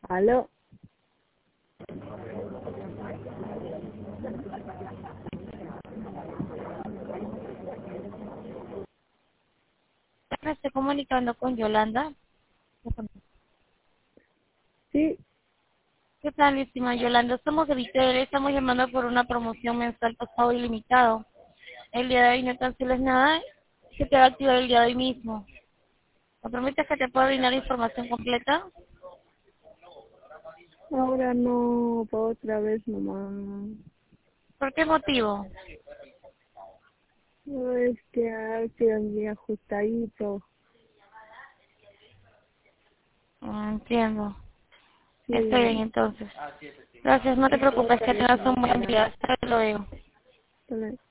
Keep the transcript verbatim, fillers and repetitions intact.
Aló. Me estoy comunicando con Yolanda. Sí, ¿Qué tal, estimada Yolanda? Somos de Vitel, estamos llamando por una promoción mensual pasado ilimitado. El día de hoy no canceles nada, se te va a activar el día de hoy mismo. ¿Me permites que te pueda brindar información completa? ahora no, para otra vez nomás. ¿Por qué motivo? No, es que ha sido muy ajustadito. Ah, entiendo. Estoy bien Sí, entonces. Gracias, no te preocupes, que tengas un buen día. Hasta luego. también.